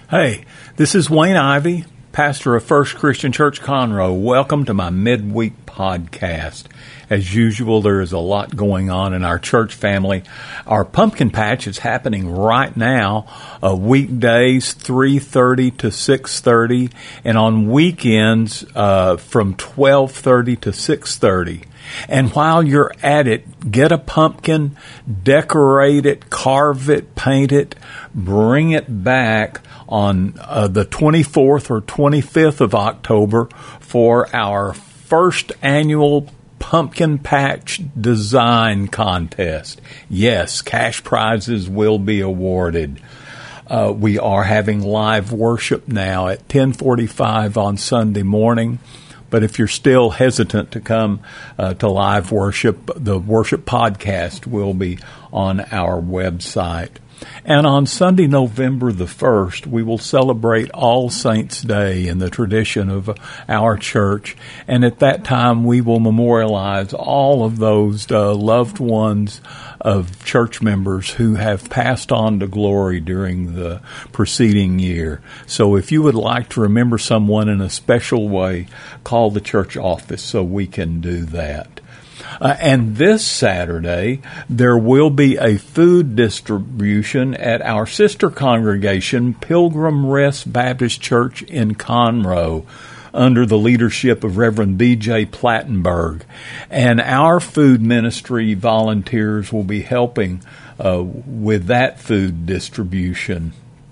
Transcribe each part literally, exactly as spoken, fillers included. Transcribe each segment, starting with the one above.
Hey, this is Wayne Ivey, pastor of First Christian Church Conroe. Welcome to my midweek podcast. As usual, there is a lot going on in our church family. Our pumpkin patch is happening right now, uh, weekdays three thirty to six thirty, and on weekends uh, from twelve thirty to six thirty. And while you're at it, get a pumpkin, decorate it, carve it, paint it, bring it back on uh, the twenty-fourth or twenty-fifth of October for our first annual Pumpkin Patch Design Contest. Yes, cash prizes will be awarded. Uh, we are having live worship now at ten forty-five on Sunday morning. But if you're still hesitant to come uh, to live worship, the worship podcast will be on our website. And on Sunday, November the first, we will celebrate All Saints' Day in the tradition of our church. And at that time, we will memorialize all of those uh, loved ones of church members who have passed on to glory during the preceding year. So if you would like to remember someone in a special way, call the church office so we can do that. Uh, and this Saturday, there will be a food distribution at our sister congregation, Pilgrim Rest Baptist Church in Conroe, under the leadership of Reverend B J Plattenberg. And our food ministry volunteers will be helping uh, with that food distribution.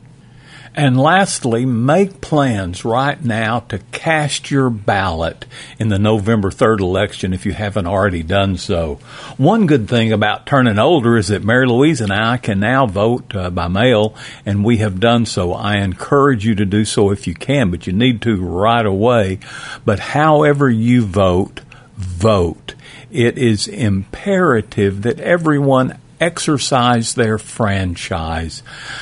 And lastly, make plans right now to cast your ballot in the November third election if you haven't already done so. One good thing about turning older is that Mary Louise and I can now vote uh, by mail, and we have done so. I encourage you to do so if you can, but you need to right away. But however you vote, vote. It is imperative that everyone exercise their franchise.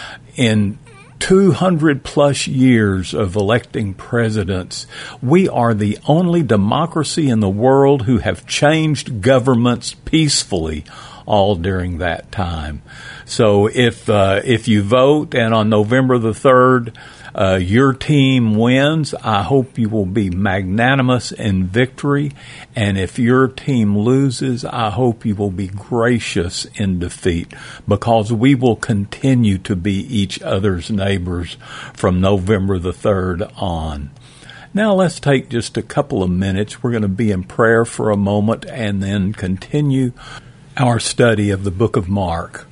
In two hundred plus years of electing presidents, we are the only democracy in the world who have changed governments peacefully all during that time. So if uh, if you vote and on November the third uh, your team wins, I hope you will be magnanimous in victory. And if your team loses, I hope you will be gracious in defeat, because we will continue to be each other's neighbors from November the third on. Now let's take just a couple of minutes. We're going to be in prayer for a moment and then continue our study of the book of Mark.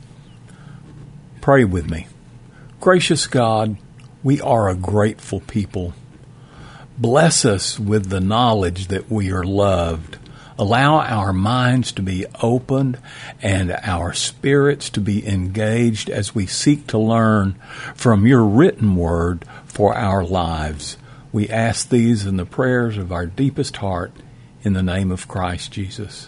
Pray with me. Gracious God, we are a grateful people. Bless us with the knowledge that we are loved. Allow our minds to be opened and our spirits to be engaged as we seek to learn from your written word for our lives. We ask these in the prayers of our deepest heart in the name of Christ Jesus.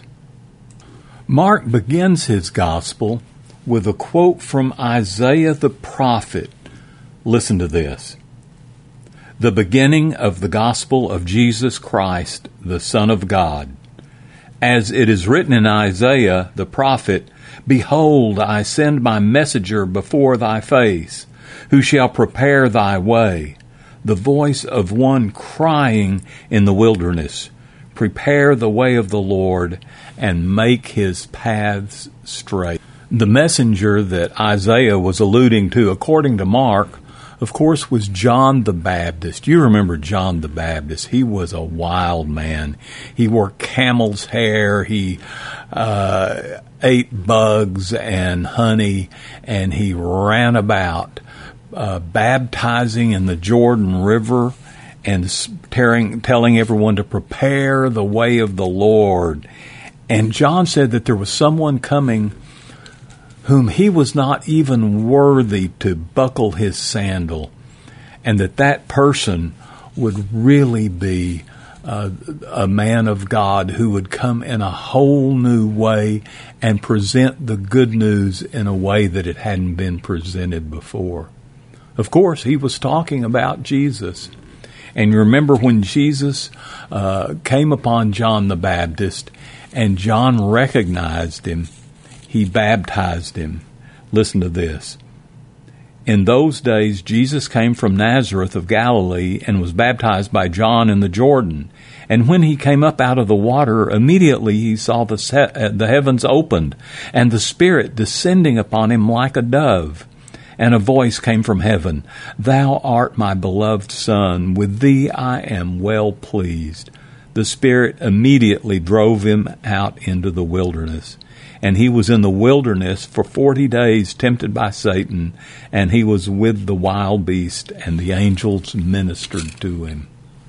Mark begins his gospel with a quote from Isaiah the prophet. Listen to this. The beginning of the gospel of Jesus Christ, the Son of God. As it is written in Isaiah the prophet, Behold, I send my messenger before thy face, who shall prepare thy way, the voice of one crying in the wilderness, Prepare the way of the Lord, and make his paths straight. The messenger that Isaiah was alluding to, according to Mark, of course, was John the Baptist. You remember John the Baptist. He was a wild man. He wore camel's hair. He uh, ate bugs and honey, and he ran about uh, baptizing in the Jordan River and tearing, telling everyone to prepare the way of the Lord. And John said that there was someone coming whom he was not even worthy to buckle his sandal, and that that person would really be uh, a man of God who would come in a whole new way and present the good news in a way that it hadn't been presented before. Of course, he was talking about Jesus. And you remember when Jesus uh, came upon John the Baptist and John recognized him, he baptized him. Listen to this. In those days, Jesus came from Nazareth of Galilee and was baptized by John in the Jordan. And when he came up out of the water, immediately he saw the, se- the heavens opened, and the Spirit descending upon him like a dove. And a voice came from heaven, "Thou art my beloved Son, with thee I am well pleased." The Spirit immediately drove him out into the wilderness. And he was in the wilderness for forty days, tempted by Satan, and he was with the wild beast, and the angels ministered to him.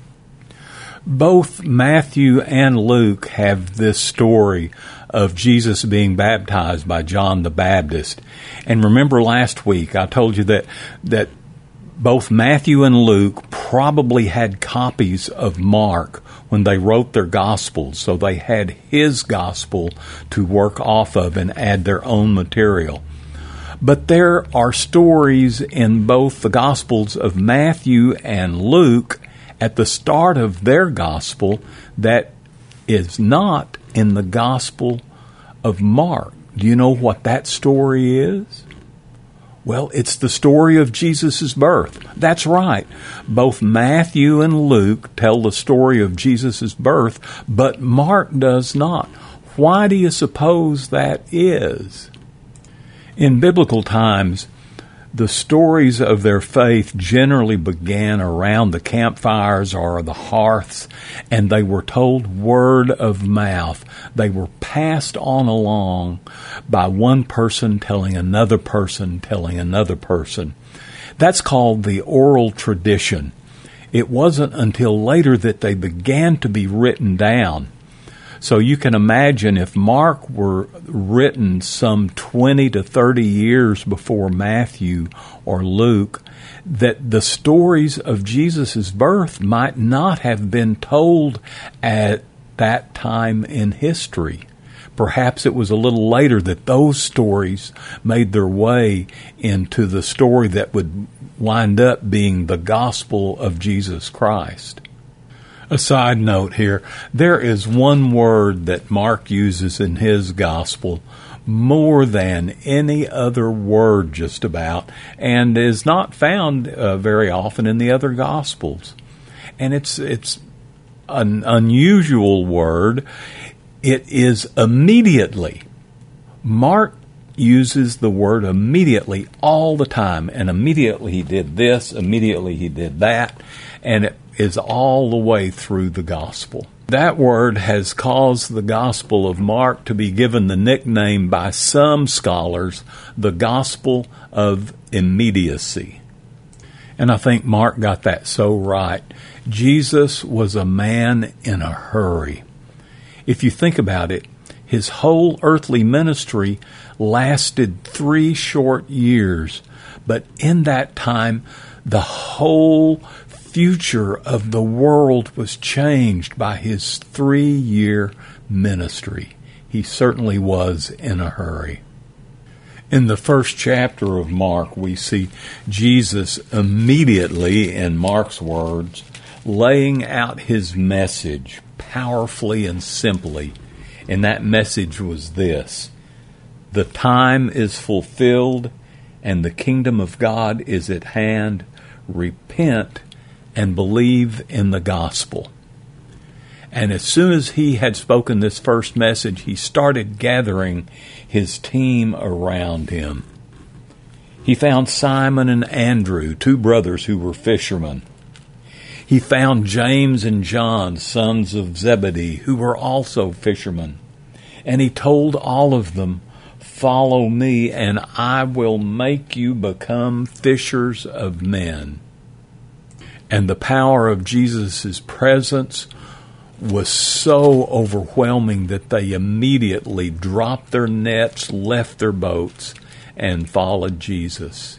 Both Matthew and Luke have this story of Jesus being baptized by John the Baptist. And remember last week I told you that that both Matthew and Luke probably had copies of Mark when they wrote their Gospels, so they had his Gospel to work off of and add their own material. But there are stories in both the Gospels of Matthew and Luke at the start of their Gospel that is not in the Gospel of Mark. Do you know what that story is? Well, it's the story of Jesus' birth. That's right. Both Matthew and Luke tell the story of Jesus' birth, but Mark does not. Why do you suppose that is? In biblical times, the stories of their faith generally began around the campfires or the hearths, and they were told word of mouth. They were passed on along by one person telling another person, telling another person. That's called the oral tradition. It wasn't until later that they began to be written down. So you can imagine if Mark were written some twenty to thirty years before Matthew or Luke, that the stories of Jesus' birth might not have been told at that time in history. Perhaps it was a little later that those stories made their way into the story that would wind up being the gospel of Jesus Christ. A side note here, there is one word that Mark uses in his gospel more than any other word just about, and is not found uh, very often in the other gospels. And it's it's an unusual word. It is immediately. Mark uses the word immediately all the time, and immediately he did this, immediately he did that, and it is all the way through the gospel. That word has caused the Gospel of Mark to be given the nickname by some scholars, the Gospel of Immediacy. And I think Mark got that so right. Jesus was a man in a hurry. If you think about it, his whole earthly ministry lasted three short years, but in that time, the whole future of the world was changed by his three-year ministry. He certainly was in a hurry. In the first chapter of Mark, we see Jesus immediately, in Mark's words, laying out his message powerfully and simply. And that message was this: the time is fulfilled and the kingdom of God is at hand. Repent and believe in the gospel. And as soon as he had spoken this first message, he started gathering his team around him. He found Simon and Andrew, two brothers who were fishermen. He found James and John, sons of Zebedee, who were also fishermen. And he told all of them, "Follow me, and I will make you become fishers of men." And the power of Jesus' presence was so overwhelming that they immediately dropped their nets, left their boats, and followed Jesus.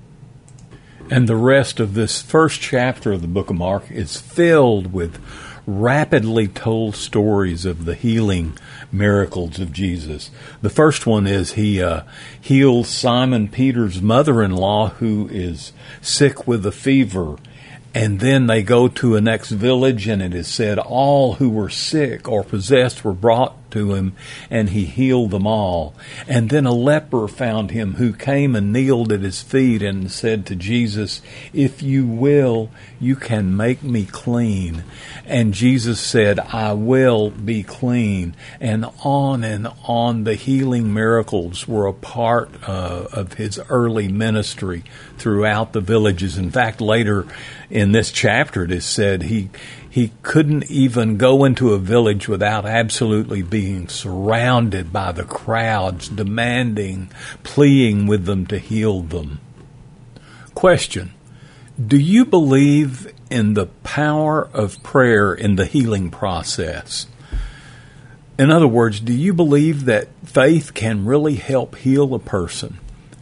And the rest of this first chapter of the book of Mark is filled with rapidly told stories of the healing miracles of Jesus. The first one is he uh, heals Simon Peter's mother-in-law, who is sick with a fever. And then they go to a next village, and it is said all who were sick or possessed were brought to him, and he healed them all. And then a leper found him, who came and kneeled at his feet and said to Jesus, "If you will, you can make me clean." And Jesus said, "I will be clean." And on and on, the healing miracles were a part uh, of his early ministry throughout the villages. In fact, later in this chapter, it is said he he couldn't even go into a village without absolutely being surrounded by the crowds, demanding, pleading with them to heal them. Question: do you believe in the power of prayer in the healing process? In other words, do you believe that faith can really help heal a person?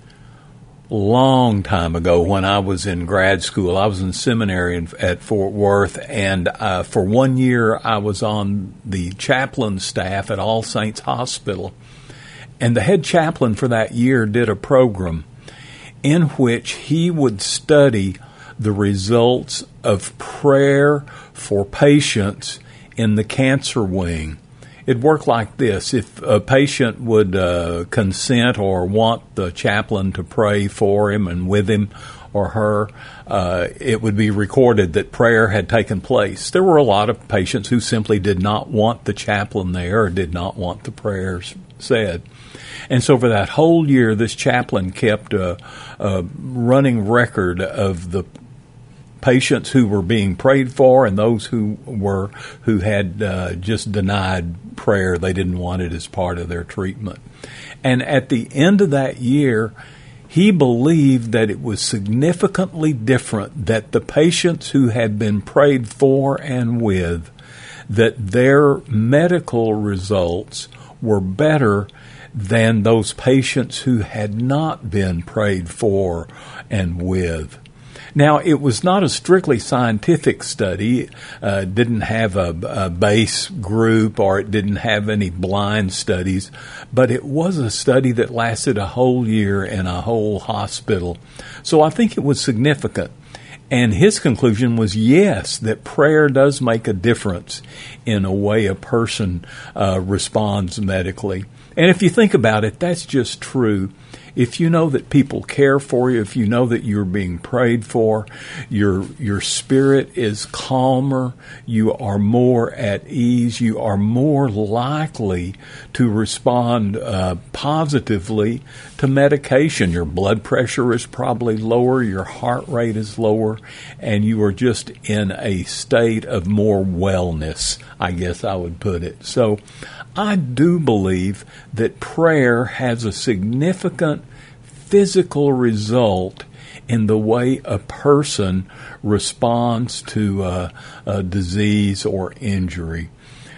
Long time ago, when I was in grad school, I was in seminary in, at Fort Worth, and uh, for one year I was on the chaplain staff at All Saints Hospital. And the head chaplain for that year did a program in which he would study the results of prayer for patients in the cancer wing. It worked like this. If a patient would uh, consent or want the chaplain to pray for him and with him or her, uh, it would be recorded that prayer had taken place. There were a lot of patients who simply did not want the chaplain there or did not want the prayers said. And so for that whole year, this chaplain kept a, a running record of the patients who were being prayed for and those who were who had uh, just denied prayer. They didn't want it as part of their treatment. And at the end of that year, he believed that it was significantly different, that the patients who had been prayed for and with, that their medical results were better than those patients who had not been prayed for and with. Now, it was not a strictly scientific study. Uh, it didn't have a, a base group, or it didn't have any blind studies, but it was a study that lasted a whole year in a whole hospital. So I think it was significant. And his conclusion was, yes, that prayer does make a difference in a way a person uh, responds medically. And if you think about it, that's just true. If you know that people care for you, if you know that you're being prayed for, your your spirit is calmer, you are more at ease, you are more likely to respond uh, positively to medication. Your blood pressure is probably lower, your heart rate is lower, and you are just in a state of more wellness, I guess I would put it. So I do believe that prayer has a significant physical result in the way a person responds to uh, a disease or injury.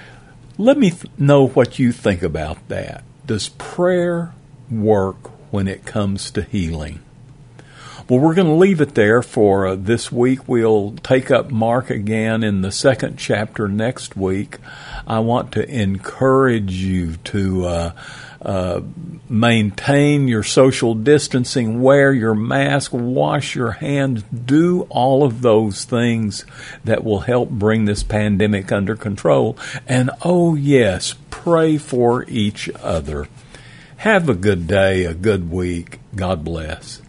Let me th- know what you think about that. Does prayer work when it comes to healing? Well, we're going to leave it there for uh, this week. We'll take up Mark again in the second chapter next week. I want to encourage you to uh, uh, maintain your social distancing, wear your mask, wash your hands, do all of those things that will help bring this pandemic under control. And, oh, yes, pray for each other. Have a good day, a good week. God bless.